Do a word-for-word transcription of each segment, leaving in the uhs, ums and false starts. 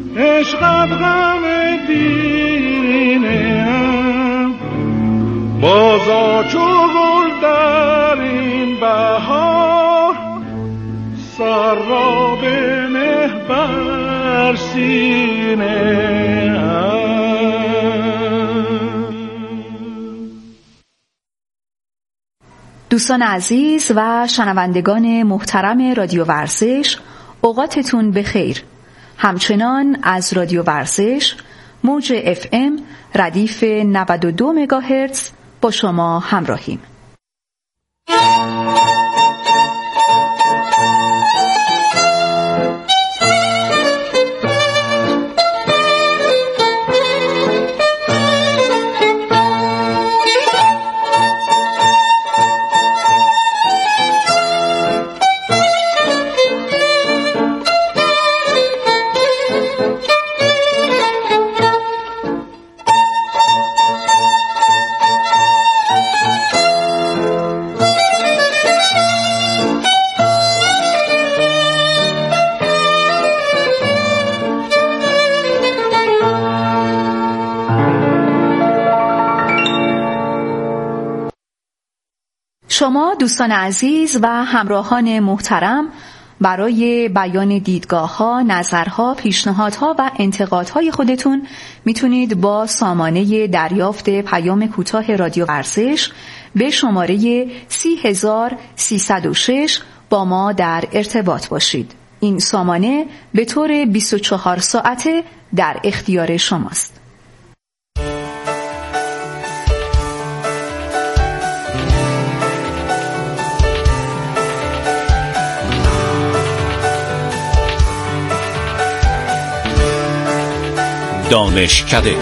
عشقت غم دیرینم، بازا چو گل در این بهار، سر را به نه بر سینه. دوستان عزیز و شنوندگان محترم رادیو ورزش، اوقاتتون بخیر. همچنان از رادیو ورزش موج اف ام ردیف نود و دو مگاهرتز با شما همراهیم. شما دوستان عزیز و همراهان محترم برای بیان دیدگاه‌ها، نظرها، پیشنهادها و انتقادهای خودتون میتونید با سامانه دریافت پیام کوتاه رادیو ورزش به شماره سی هزار سیصد و شش با ما در ارتباط باشید. این سامانه به طور بیست و چهار ساعته در اختیار شماست. دانشکده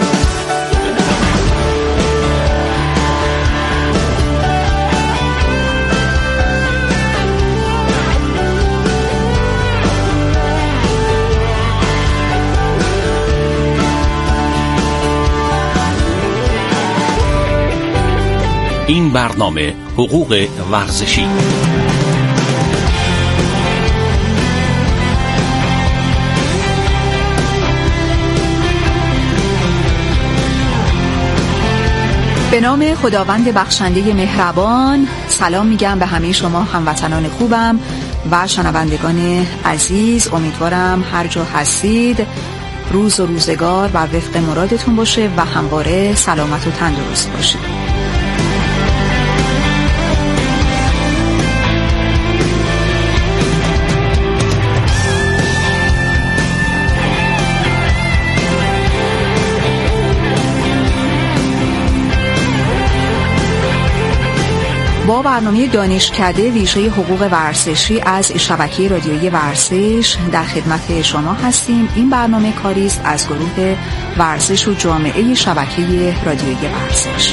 این برنامه حقوق ورزشی. به نام خداوند بخشنده مهربان، سلام میگم به همه شما هموطنان خوبم و شنوندگان عزیز. امیدوارم هر جا هستید روز و روزگار بر وفق مرادتون باشه و همواره سلامت و تندرست باشید. با برنامه دانشکده ویژه حقوق ورزشی از شبکه رادیویی ورزش در خدمت شما هستیم. این برنامه کاری است از گروه ورزش و جامعه شبکه رادیویی ورزش.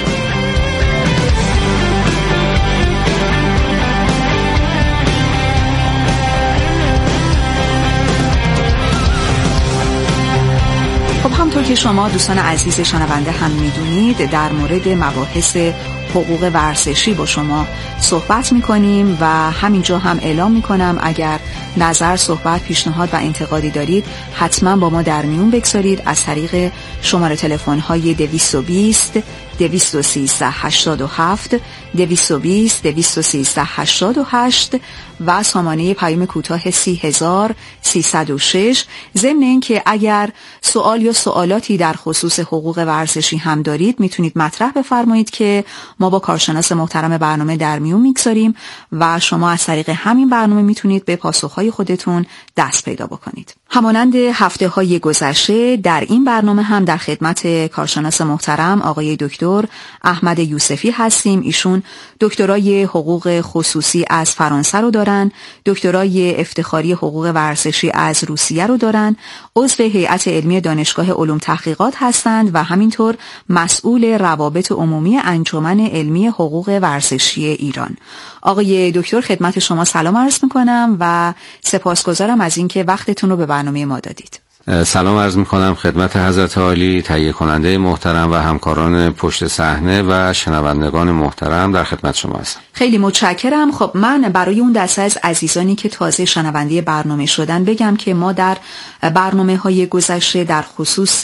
خب همطور که شما دوستان عزیز شنونده هم میدونید، در مورد مباحث حقوق ورزشی با شما صحبت میکنیم و همینجا هم اعلام میکنم اگر نظر، صحبت، پیشنهاد و انتقادی دارید حتما با ما در میون بگذارید از طریق شماره تلفن های دویست و بیست دویست و سیزده هشتاد و هفت دویست و بیست دویست و سیزده هشتاد و هشت و سامانه پیام کوتاه سی هزار سیصد و شش. ضمن اینکه اگر سوال یا سوالاتی در خصوص حقوق ورزشی هم دارید میتونید مطرح بفرمایید که ما با کارشناس محترم برنامه در میون میگذاریم و شما از طریق همین برنامه میتونید به پاسخهای خودتون دست پیدا بکنید. همانند هفته های گذشته در این برنامه هم در خدمت کارشناس محترم آقای دکتر احمد یوسفی هستیم. ایشون دکترای حقوق خصوصی از فرانسه رو دارن، دکترای افتخاری حقوق ورزشی از روسیه رو دارن، عضو هیئت علمی دانشگاه علوم تحقیقات هستند و همینطور مسئول روابط عمومی انجمن علمی حقوق ورزشی ایران. آقای دکتر خدمت شما سلام عرض میکنم و سپاسگزارم از اینکه وقتتون رو به برنامه ما دادید. سلام عرض میکنم خدمت حضرت عالی، تهیه کننده محترم و همکاران پشت صحنه و شنوندگان محترم در خدمت شما هستم. خیلی متشکرم. خب من برای اون دسته از عزیزانی که تازه شنونده برنامه شدن بگم که ما در برنامه های گذشته در خصوص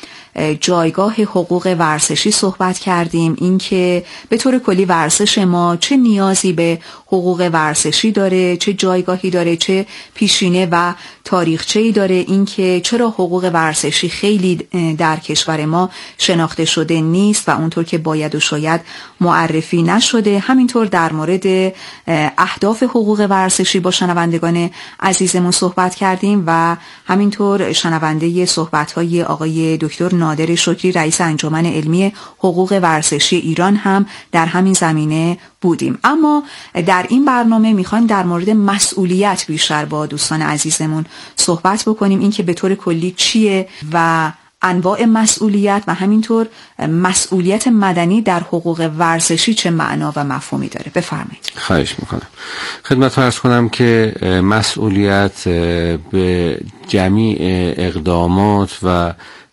جایگاه حقوق ورزشی صحبت کردیم، اینکه به طور کلی ورزش ما چه نیازی به حقوق ورزشی داره، چه جایگاهی داره، چه پیشینه و تاریخچه‌ای داره، اینکه چرا حقوق ورزشی خیلی در کشور ما شناخته شده نیست و اونطور که باید و شاید معرفی نشده. همینطور در مورد اهداف حقوق ورزشی با شنوندگان عزیزمون صحبت کردیم و همینطور شنونده صحبت‌های آقای دکتر نادر شکری رئیس انجمن علمی حقوق ورزشی ایران هم در همین زمینه بودیم. اما در این برنامه میخوایم در مورد مسئولیت بیشتر با دوستان عزیزمون صحبت بکنیم، اینکه به طور کلی چیه و انواع مسئولیت و همینطور مسئولیت مدنی در حقوق ورزشی چه معنا و مفهومی داره. بفرمایید. خواهش میکنم. خدمت عرض کنم که مسئولیت به جمیع اقدامات و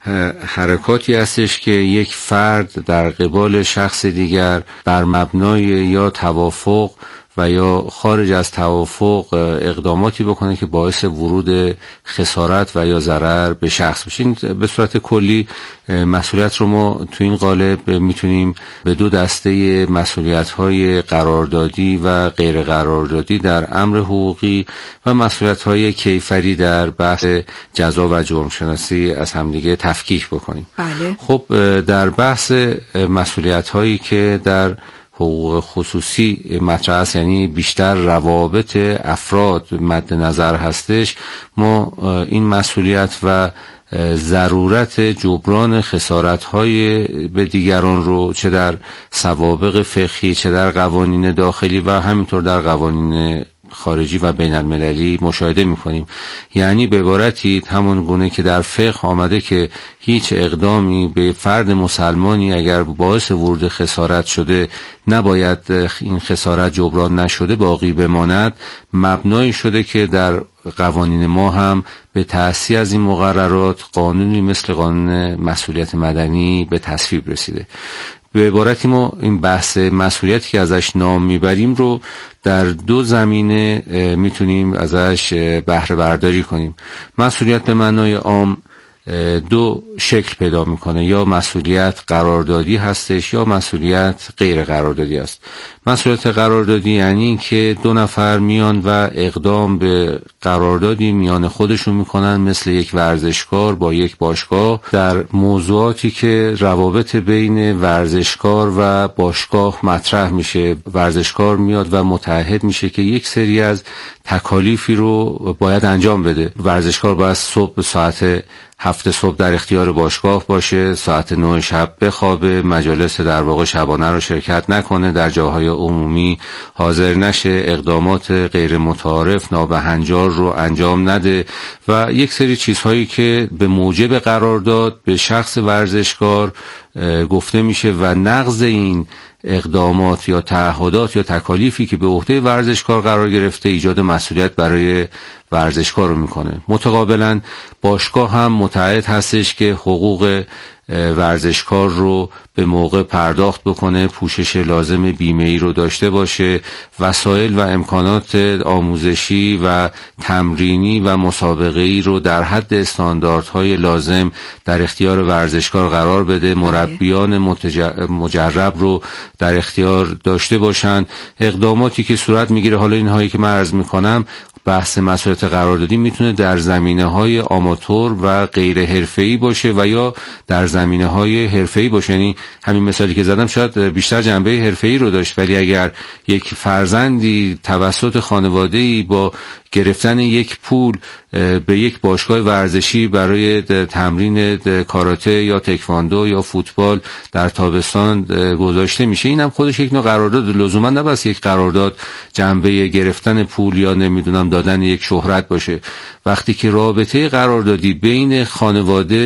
حرکاتی هستش که یک فرد در قبال شخص دیگر بر مبنای یا توافق و یا خارج از توافق اقداماتی بکنه که باعث ورود خسارت و یا ضرر به شخص بشه. به صورت کلی مسئولیت رو ما تو این قالب میتونیم به دو دسته مسئولیت‌های قراردادی و غیر قراردادی در امر حقوقی و مسئولیت‌های کیفری در بحث جزا و جرم شناسی از همدیگه تفکیک بکنیم. بله. خب در بحث مسئولیت‌هایی که در حقوق خصوصی مطرح است، یعنی بیشتر روابط افراد مد نظر هستش، ما این مسئولیت و ضرورت جبران خسارت‌های به دیگران رو چه در سوابق فقهی چه در قوانین داخلی و همینطور در قوانین خارجی و بین المللی مشاهده می‌کنیم. یعنی به عبارتی همون گونه که در فقه آمده که هیچ اقدامی به فرد مسلمانی اگر باعث ورود خسارت شده نباید این خسارت جبران نشده باقی بماند، مبنایی شده که در قوانین ما هم به تأسیس از این مقررات قانونی مثل قانون مسئولیت مدنی به تصویب رسیده. به عبارتی ما این بحث مسئولیتی که ازش نام میبریم رو در دو زمینه میتونیم ازش بهره برداری کنیم. مسئولیت به معنای عام دو شکل پیدا میکنه، یا مسئولیت قراردادی هستش یا مسئولیت غیر قراردادی است. مسئولیت قراردادی یعنی که دو نفر میان و اقدام به قراردادی میان خودشون میکنن، مثل یک ورزشکار با یک باشگاه، در موضوعاتی که روابط بین ورزشکار و باشگاه مطرح میشه. ورزشکار میاد و متعهد میشه که یک سری از تکالیفی رو باید انجام بده. ورزشکار باید صبح ساعت هفت صبح در اختیار باشگاه باشه، ساعت نه شب بخوابه، مجالس در واقع شبانه رو شرکت نکنه، در جاهای عمومی حاضر نشه، اقدامات غیر متعارف نابهنجار رو انجام نده و یک سری چیزهایی که به موجب قرارداد به شخص ورزشکار گفته میشه و نقض این اقدامات یا تعهدات یا تکالیفی که به عهده ورزشکار قرار گرفته ایجاد مسئولیت برای ورزشکار رو میکنه. متقابلا باشگاه هم متعهد هستش که حقوق ورزشکار رو به موقع پرداخت بکنه، پوشش لازم بیمه‌ای رو داشته باشه، وسایل و امکانات آموزشی و تمرینی و مسابقه‌ای رو در حد استانداردهای لازم در اختیار ورزشکار قرار بده، مربیان مجرب رو در اختیار داشته باشن. اقداماتی که صورت میگیره، حالا اینهایی که من عرض میکنم بحث مسئولیت قراردادی میتونه در زمینه‌های آماتور و غیر حرفه‌ای باشه و یا در زمینه‌های حرفه‌ای باشه. یعنی همین مثالی که زدم شاید بیشتر جنبه حرفه‌ای رو داشت، ولی اگر یک فرزندی توسط خانواده‌ای با گرفتن یک پول به یک باشگاه ورزشی برای تمرین کاراته یا تکواندو یا فوتبال در تابستان گذاشته میشه، اینم خودش یک نوع قرارداد، لزوما نباید یک قرارداد جنبه گرفتن پول یا نمیدونم دادن یک شهرت باشه. وقتی که رابطه قراردادی بین خانواده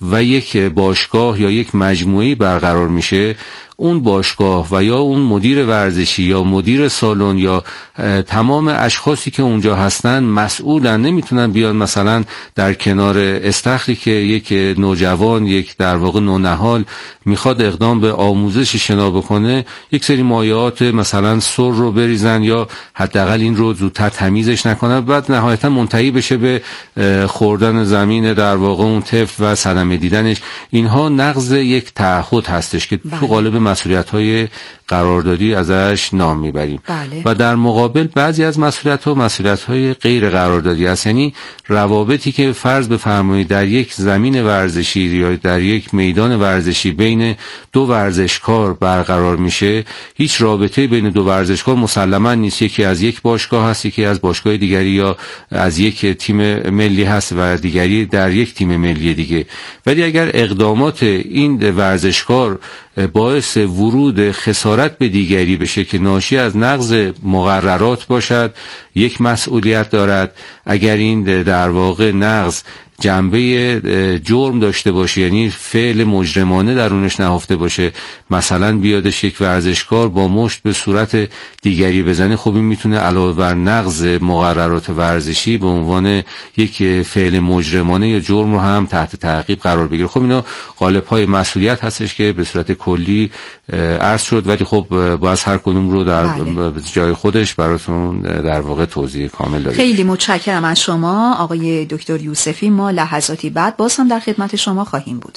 و یک باشگاه یا یک مجموعه برقرار میشه، اون باشگاه و یا اون مدیر ورزشی یا مدیر سالن یا تمام اشخاصی که اونجا هستن مسئولن، نمیتونن بیان مثلا در کنار استخری که یک نوجوان، یک در واقع نونهال میخواد اقدام به آموزش شنا بکنه، یک سری مایعات مثلا سر رو بریزن یا حداقل این رو زودتر تمیزش نکنن، بعد نهایتا منتهی بشه به خوردن زمین در واقع اون طفل و صدمه دیدنش. اینها نقض یک تعهد هستش که بله. تو قالب مسئولیت‌های قراردادی ازش نام میبریم. بله. و در مقابل بعضی از مسئولیت‌ها مسئولیت‌های غیر قراردادی است، یعنی روابطی که فرض بفرمایید در یک زمین ورزشی یا در یک میدان ورزشی بین دو ورزشکار برقرار میشه، هیچ رابطه بین دو ورزشکار مسلماً نیست، یکی از یک باشگاه هست، یکی از باشگاه دیگری یا از یک تیم ملی هست و دیگری در یک تیم ملی دیگه. ولی اگر اقدامات این ورزشکار باعث ورود خسارت به دیگری بشه که ناشی از نقض مقررات باشد، یک مسئولیت دارد. اگر این در واقع نقض جنبه جرم داشته باشه، یعنی فعل مجرمانه درونش نهفته باشه، مثلا بیادش یک ورزشکار با مشت به صورت دیگری بزنه، خب این میتونه علاوه بر نقض مقررات ورزشی به عنوان یک فعل مجرمانه یا جرم رو هم تحت تعقیب قرار بگیره. خب اینا قالب‌های مسئولیت هستش که به صورت کلی عرض شد، ولی خب باید هر کدوم رو در بله. جای خودش براتون در واقع توضیح کامل داریم. خیلی متشکرم از شما آقای دکتر یوسفی. ما لحظاتی بعد باز هم در خدمت شما خواهیم بود.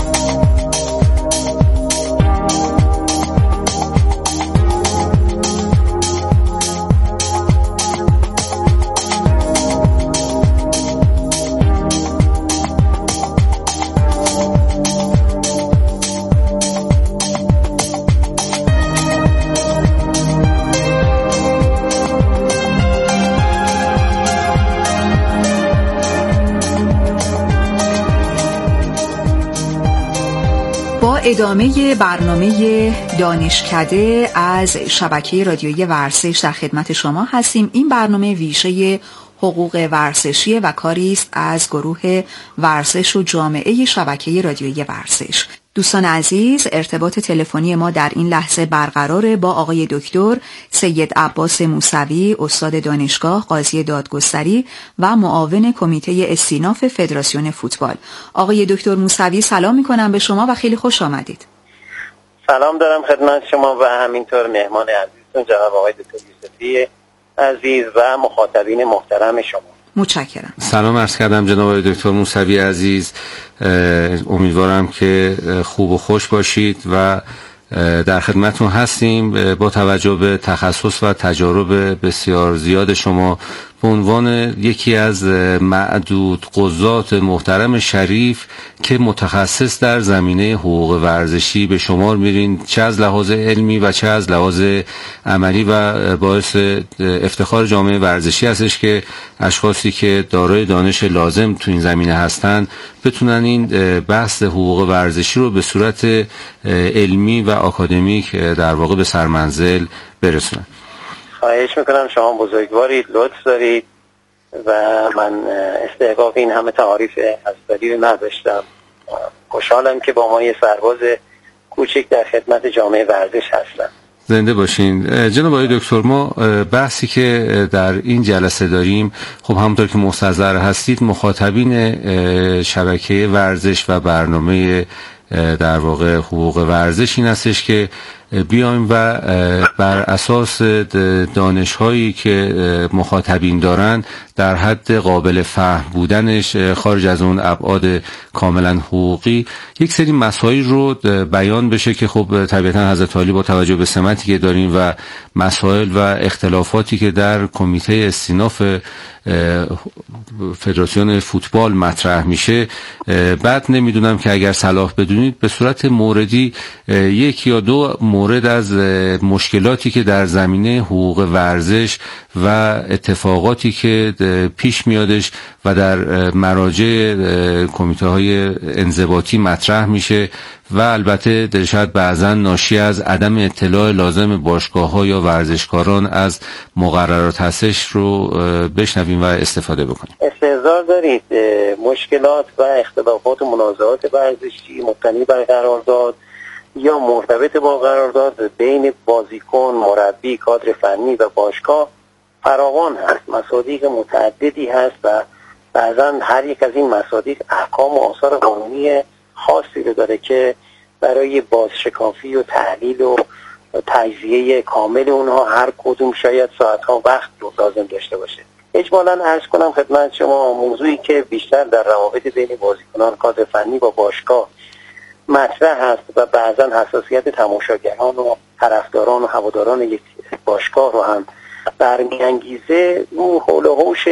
ادامه برنامه دانشکده از شبکه رادیویی ورزش در خدمت شما هستیم. این برنامه ویژه حقوق ورزشی و کاری است از گروه ورزش و جامعه شبکه رادیویی ورزش. دوستان عزیز، ارتباط تلفنی ما در این لحظه برقراره با آقای دکتر سید عباس موسوی، استاد دانشگاه، قاضی دادگستری و معاون کمیته استیناف فدراسیون فوتبال. آقای دکتر موسوی سلام میکنم به شما و خیلی خوش آمدید. سلام دارم خدمت شما و همینطور مهمان عزیزتون جناب آقای دکتر یوسفی عزیز و مخاطبین محترم شما. متشکرم. سلام عرض کردم جناب آقای دکتر موسوی عزیز، امیدوارم که خوب و خوش باشید و در خدمتتون هستیم. با توجه به تخصص و تجارب بسیار زیاد شما به عنوان یکی از معدود قضات محترم شریف که متخصص در زمینه حقوق ورزشی به شمار میرین، چه از لحاظ علمی و چه از لحاظ عملی، و باعث افتخار جامعه ورزشی هستش که اشخاصی که دارای دانش لازم تو این زمینه هستن بتونن این بحث حقوق ورزشی رو به صورت علمی و آکادمیک در واقع به سرمنزل برسونن. خواهش میکنم، شما بزرگوارید، لطف دارید و من استحقاق این همه تعاریف هستاری رو نداشتم. خوشحالم که با ما یه سرباز کوچک در خدمت جامعه ورزش هستم. زنده باشین. جناب آقای دکتر، ما بحثی که در این جلسه داریم، خب همونطور که مستحضر هستید مخاطبین شبکه ورزش و برنامه در واقع حقوق ورزش این هستش که بیایم و بر اساس دانش‌هایی که مخاطبین دارن در حد قابل فهم بودنش، خارج از اون ابعاد کاملا حقوقی، یک سری مسائل رو بیان بشه که خب طبیعتا حضرت عالی با توجه به سمتی که داریم و مسائل و اختلافاتی که در کمیته استیناف فدراسیون فوتبال مطرح میشه، بعد نمیدونم که اگر صلاح بدونید به صورت موردی یک یا دو مورد مورد از مشکلاتی که در زمینه حقوق ورزش و اتفاقاتی که پیش میادش و در مراجع کمیته های انضباطی مطرح میشه و البته شاید بعضا ناشی از عدم اطلاع لازم باشگاه‌ها یا ورزشکاران از مقررات هستش رو بشنویم و استفاده بکنیم. استحضار دارید مشکلات و اختلافات و منازعات ورزشی مبتنی بر قرارداد یا مرتبط با قرارداد بین بازیکن، مربی، کادر فنی و باشگاه فراوان هست. مصادیق متعددی هست و بعضا هر یک از این مصادیق احکام و آثار قانونی خاصی رو داره که برای بازشکافی و تحلیل و تجزیه کامل اونها هر کدوم شاید ساعتها وقت رو لازم داشته باشه. اجمالاً عرض کنم خدمت شما موضوعی که بیشتر در روابط بین بازیکنان، کادر فنی و باشگاه مطرح هست و بعضا حساسیت تماشاگران و طرفداران و هواداران یک باشگاه رو هم برمی‌انگیزه، اون حول و حوش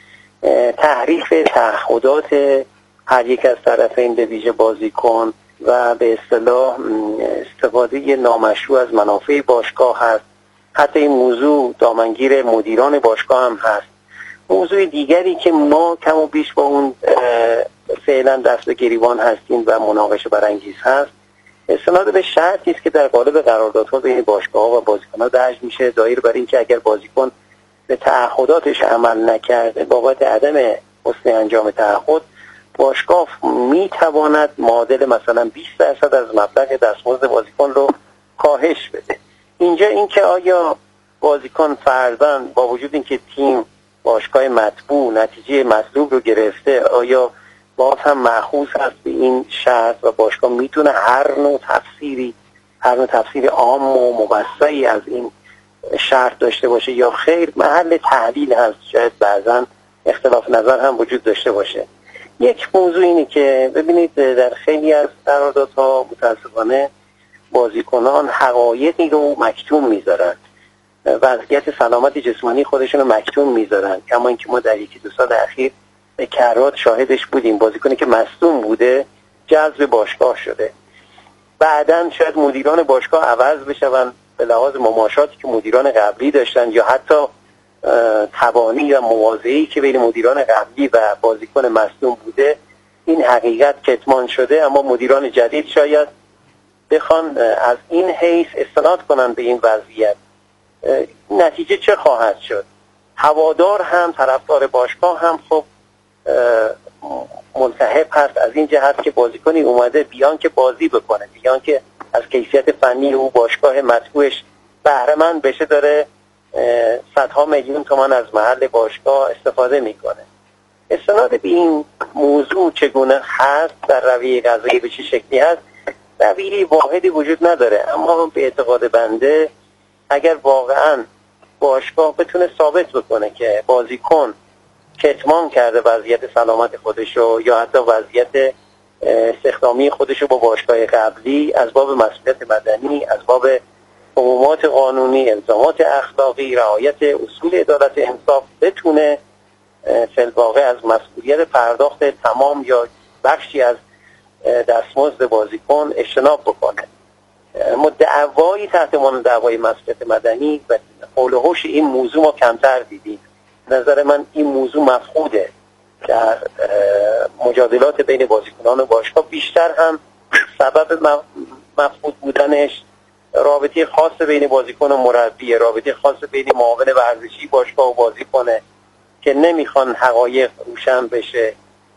تحریف تعهدات هر یک از طرفین به ویژه بازیکن و به اصطلاح استفاده نامشروع از منافع باشگاه هست. حتی این موضوع دامنگیر مدیران باشگاه هم هست. موضوع دیگری که ما کم و بیش با اون فعلا دست به گریبان هستیم و مناقشه برانگیز هست، استناد به شرطی است که در قالب قراردادها بین باشگاه‌ها و بازیکن‌ها درج میشه، دایر بر این که اگر بازیکن به تعهداتش عمل نکرده بابت عدم حسن انجام تعهد، باشگاه میتواند معادل مثلا بیست درصد از مبلغ دستمزد بازیکن رو کاهش بده. اینجا اینکه آیا بازیکن فرضاً با وجود اینکه تیم باشگاه مطبوع نتیجه مطلوب رو گرفته، آیا باز هم مأخوذ هست به این شرط و باشگاه میتونه هر نوع تفسیری هر نوع تفسیر عام و موسعی از این شرط داشته باشه یا خیر؟ محل تحلیل هست. شاید بعضا اختلاف نظر هم وجود داشته باشه. یک موضوع اینه که ببینید در خیلی از قراردادها متاسفانه بازیکنان حقایقی رو مکتوم میذارن، وضعیت سلامت جسمانی خودشون رو مکتوم میذارن، کما اینکه ما در یکی دو سال اخیر به کرات شاهدش بودیم. بازیکنی که مصدوم بوده جذب باشگاه شده، بعداً شاید مدیران باشگاه عوض بشون به لحاظ مماشاتی که مدیران قبلی داشتن یا حتی تبانی و مواضعی که بین مدیران قبلی و بازیکن مصدوم بوده این حقیقت کتمان شده، اما مدیران جدید شاید بخوان از این حیث استناد کنن به این وضعیت. نتیجه چه خواهد شد؟ هوادار هم طرفدار باشگاه هم خب ملتهب هست از این جهت که بازیکنی اومده بیان که بازی بکنه، بیان که از کیفیت فنی او باشگاه مطبوعش بهره مند بشه، داره صدها میلیون تومان از محل باشگاه استفاده میکنه. استناد به این موضوع چگونه هست، در رویه قضایی به چه شکلی هست، رویه واحدی وجود نداره. اما به اعتقاد بنده اگر واقعا باشگاه بتونه ثابت بکنه که بازیکن کتمان کرده وضعیت سلامت خودشو یا حتی وضعیت استخدامی خودشو با باشگاه قبلی، از باب مسئولیت مدنی، از باب عمومات قانونی، الزامات اخلاقی، رعایت اصول عدالت انصاف، بتونه فی الواقع از مسئولیت پرداخت تمام یا بخشی از دستمزد بازیکن اجتناب بکنه. ما دعوایی تحت عنوان دعوای مسئولیت مدنی و حول و حوش این موضوع ما کمتر دیدیم. نظر من این موضوع مفقوده در مجادلات بین بازیکنان و باشگاه. بیشتر هم سبب مفقود بودنش رابطه خاص بین بازیکن و مربی، رابطه خاص بین معاون ورزشی باشگاه و بازیکنه که نمیخوان حقایق روشن بشه،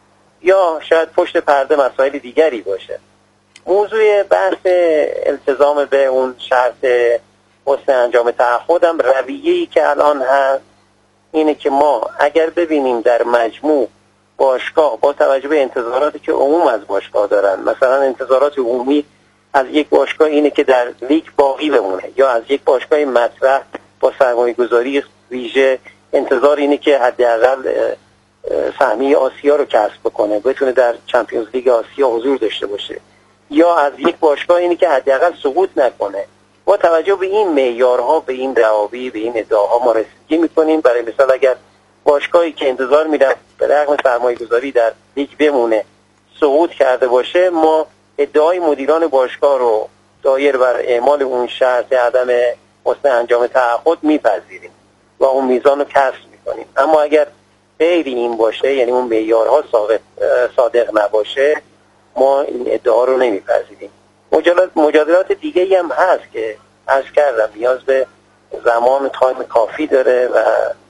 یا شاید پشت پرده مسائل دیگری باشه. موضوع بحث التزام به اون شرط حسن انجام تعهدم، رویه‌ای که الان هست اینه که ما اگر ببینیم در مجموع باشگاه با توجه به انتظاراتی که عموم از باشگاه دارن، مثلا انتظارات عمومی از یک باشگاه اینه که در لیگ باقی بمونه، یا از یک باشگاه مطرح با سرمایه‌گذاری ویژه انتظار اینه که حداقل سهمیه آسیا رو کسب بکنه، بتونه در چمپیونز لیگ آسیا حضور داشته باشه، یا از یک باشگاه اینه که حداقل سقوط نکنه. با توجه به این معیارها، به این دعاوی، به این ادعاها ما رسیدگی میکنیم. برای مثال اگر باشگاهی که انتظار میرفت به رغم سرمایه‌گذاری در لیگ بمونه سقوط کرده باشه، ما ادعای مدیران باشگاه رو دایر بر اعمال اون شرط عدم حسن انجام تعهد میپذیریم و اون میزان رو کسر میکنیم. اما اگر غیر این باشه، یعنی اون معیارها صادق نباشه، ما این ادعا رو نمیپذیریم. مجادلات دیگه هم هست که عرض کردم نیاز به زمان تایم کافی داره و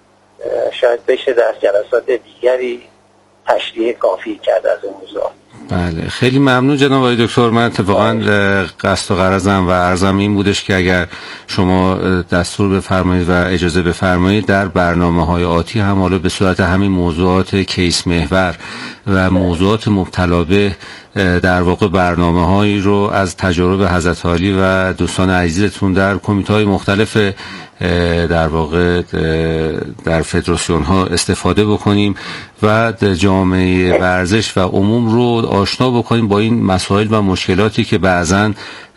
شاید بشه در جلسات دیگری تشریح کافی کرد از این موضوع. بله، خیلی ممنون جناب آقای دکتر. من اتفاقا قصد و غرضم و عرضم این بودش که اگر شما دستور بفرمایید و اجازه بفرمایید در برنامه‌های آتی هم حالا به صورت همین موضوعات کیس محور و موضوعات مبتلا به در واقع برنامه‌هایی رو از تجارب حضرت عالی و دوستان عزیزتون در کمیته‌های مختلف در واقع در فدراسیون ها استفاده بکنیم و جامعه ورزش و عموم رو آشنا بکنیم با این مسائل و مشکلاتی که بعضن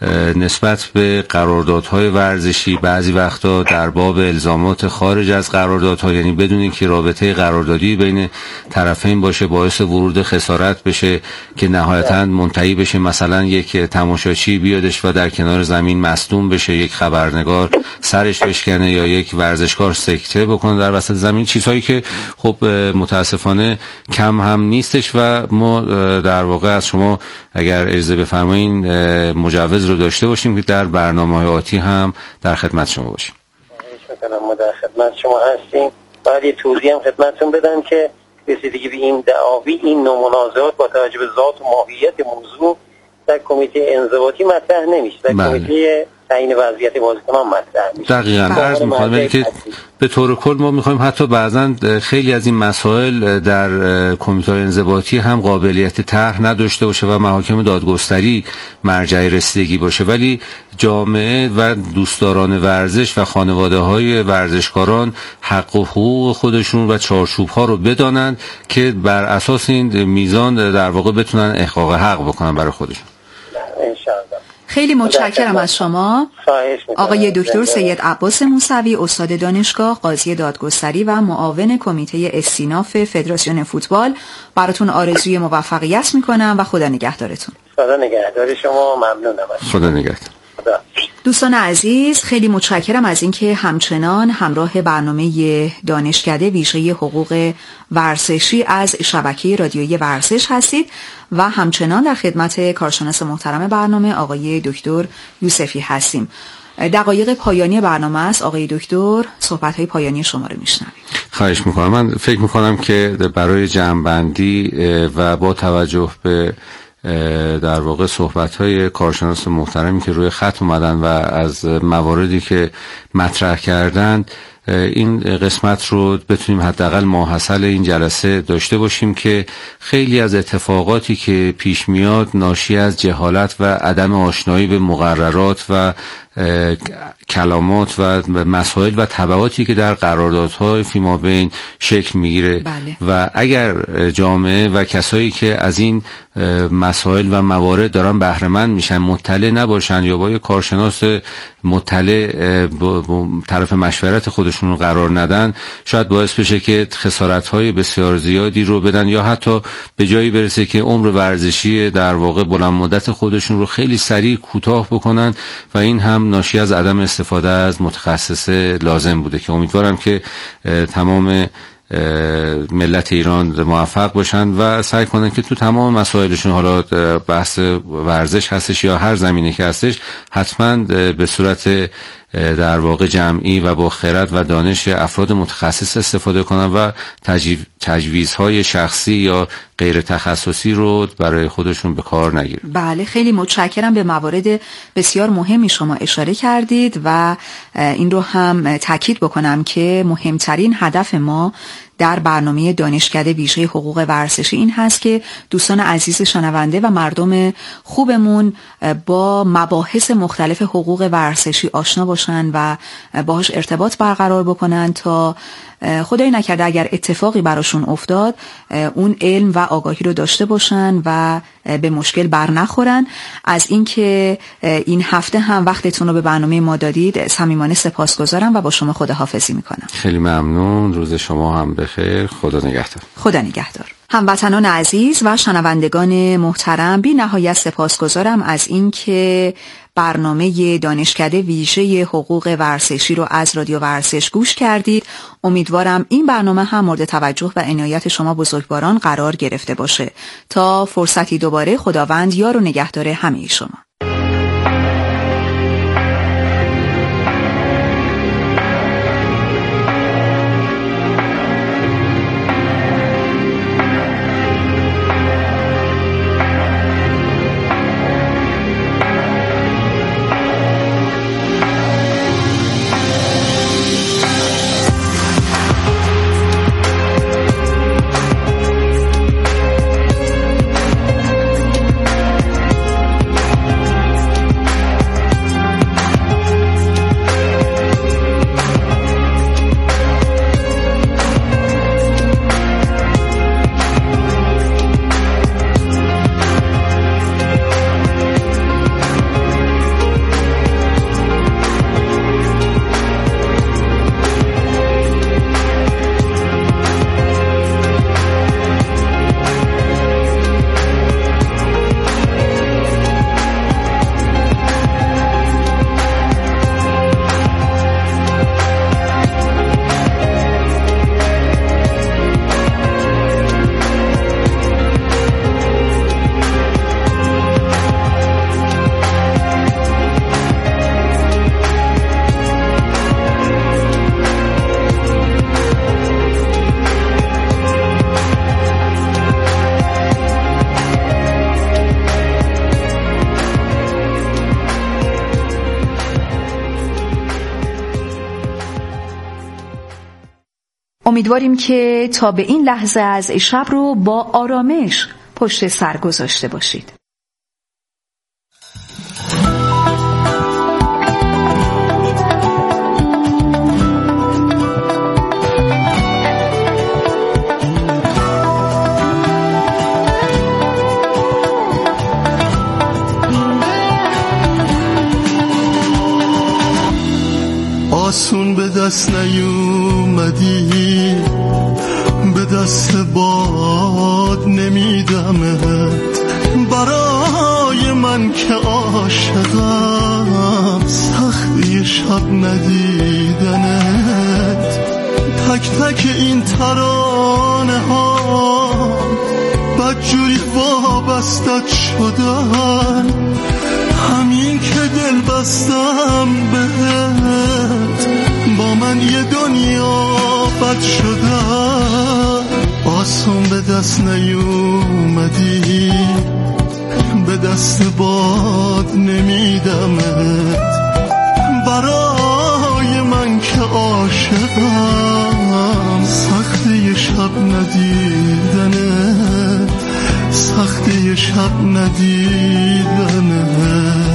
نسبت به قراردادهای ورزشی بعضی وقتا در باب الزامات خارج از قراردادها، یعنی بدون اینکه رابطه قراردادی بین طرفین باشه، باعث ورود خسارت بشه که نهایتاً منتهی بشه مثلا یک تماشاچی بیادش و در کنار زمین مصدوم بشه، یک خبرنگار سرش بشکنه یا یک ورزشکار سکته بکنه در وسط زمین، چیزهایی که خب متاسفانه کم هم نیستش و ما در واقع از شما اگر اجازه بفرمایید مجوز رو داشته باشیم که در برنامه‌های آتی هم در خدمت شما باشیم. خواهش می‌کنم، ما در خدمت شما هستیم. باید یه توضیح هم خدمتتون بدم که رسیدگی به این دعاوی، این نوع منازعات با توجه به ذات و ماهیت موضوع در کمیته انضباطی مطرح نمیشه، در بله. کمیته تعیین وضعیت بازیکنان مطرح میشه. دقیقاً عرض می‌کنم که به طور کل ما می‌خوایم حتی بعضاً خیلی از این مسائل در کمیته‌های انضباطی هم قابلیت طرح نداشته باشه و محاکم دادگستری مرجع رسیدگی باشه، ولی جامعه و دوستداران ورزش و خانواده‌های ورزشکاران حق و حقوق خودشون و چارچوب‌ها رو بدانند که بر اساس این میزان در واقع بتونن احقاق حق بکنن برای خودشون. انشاءالله. خیلی متشکرم از شما آقای دکتر سید عباس موسوی، استاد دانشگاه، قاضی دادگستری و معاون کمیته استیناف فدراسیون فوتبال. براتون آرزوی موفقیت میکنم و خدا نگهدارتون. خدا نگهدار شما. ممنونم. خدا نگهدار. دوستان عزیز، خیلی متشکرم از اینکه همچنان همراه برنامه دانشکده ویژه حقوق ورزشی از شبکه رادیویی ورزش هستید و همچنان در خدمت کارشناس محترم برنامه آقای دکتر یوسفی هستیم. دقایق پایانی برنامه است. آقای دکتر، صحبت‌های پایانی شما رو میشنویم. خواهش میکنم. من فکر میکنم که برای جمع‌بندی و با توجه به در واقع صحبت‌های کارشناس محترمی که روی خط اومدن و از مواردی که مطرح کردند این قسمت رو بتونیم حداقل ماحصل این جلسه داشته باشیم که خیلی از اتفاقاتی که پیش میاد ناشی از جهالت و عدم آشنایی به مقررات و کلمات و مسائل و تبعاتی که در قراردادهای فیما بین شکل میگیره. بله. و اگر جامعه و کسایی که از این مسائل و موارد دارن بهره مند میشن مطلع نباشن یا با یک کارشناس مطلع طرف مشورت خودشون رو قرار ندن، شاید باعث بشه که خسارت‌های بسیار زیادی رو بدن یا حتی به جایی برسه که عمر ورزشی در واقع بلند مدت خودشون رو خیلی سریع کوتاه بکنن و این هم ناشی از عدم استفاده از متخصص لازم بوده که امیدوارم که تمام ملت ایران موفق باشن و سعی کنن که تو تمام مسائلشون، حالا بحث ورزش هستش یا هر زمینه که هستش، حتما به صورت در واقع جمعی و با خرد و دانش افراد متخصص استفاده کنن و تجویزهای شخصی یا غیر تخصصی رو برای خودشون به کار نگیرن. بله، خیلی متشکرم. به موارد بسیار مهمی شما اشاره کردید و این رو هم تاکید بکنم که مهمترین هدف ما در برنامه دانشکده ویژه حقوق ورزشی این هست که دوستان عزیز شنونده و مردم خوبمون با مباحث مختلف حقوق ورزشی آشنا باشن و باهاش ارتباط برقرار بکنن تا خدای نکرده اگر اتفاقی براشون افتاد اون علم و آگاهی رو داشته باشن و به مشکل بر نخورن. از اینکه این هفته هم وقتتون رو به برنامه ما دادید صمیمانه سپاسگزارم و با شما خداحافظی میکنم. خیلی ممنون. روز شما هم بخیر. خدا نگهدار. خدا نگهدار. هموطنان عزیز و شنوندگان محترم، بی نهایت سپاسگزارم از اینکه برنامه دانشکده ویژه حقوق ورزشی رو از رادیو ورزش گوش کردید. امیدوارم این برنامه هم مورد توجه و عنایت شما بزرگواران قرار گرفته باشه. تا فرصتی دوباره، خداوند یار و نگهدار همه شما. امیدواریم که تا به این لحظه از شب رو با آرامش پشت سر گذاشته باشید. آسون به دست نیومدی، به دست باد نمیدمت. برای من که عاشقم سختی شب ندیدنت. تک تک این ترانه ها بدجوری وابستت شدن، همین که دل بستم بهت با من یه دنیا بد شدن. آسون به دست نیومدی، به دست باد نمیدمت. برای من که عاشقم سختی شب ندیدنت، سختی شب ندیدنت.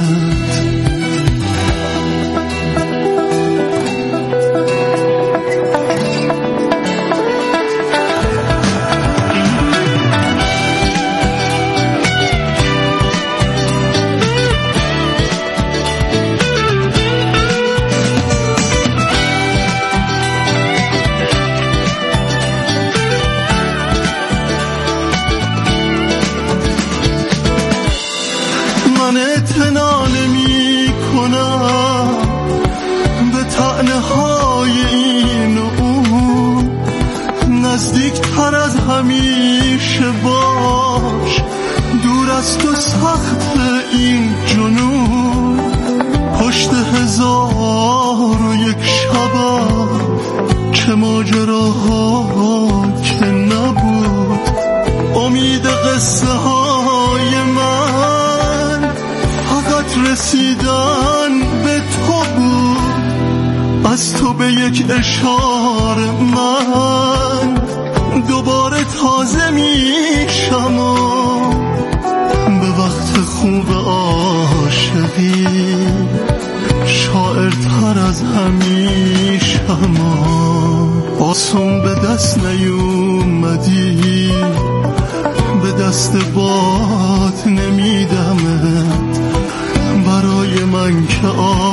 نزدیکتر از همیشه باش، دور از تو سخت این جنون. پشت هزار و یک شبم چه ماجراها که نبود. امید قصه های من فقط رسیدن به تو بود. از تو به یک اشاره من دوباره تازه میشم و به وقت خوب عاشقی شاعرتر از همیشم. آسون به دست نیومدی، به دست باد نمیدمت. برای من که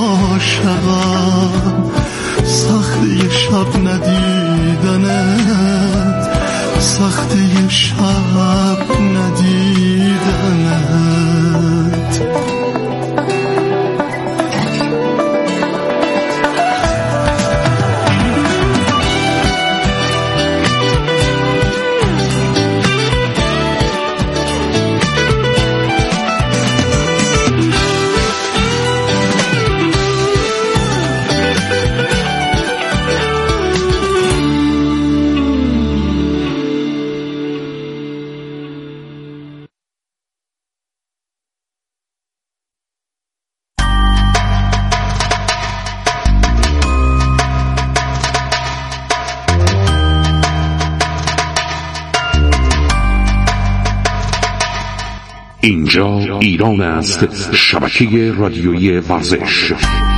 عاشقم سختی شب ندیدنت، سختی شب اینجا ایران است، شبکه رادیویی ورزش.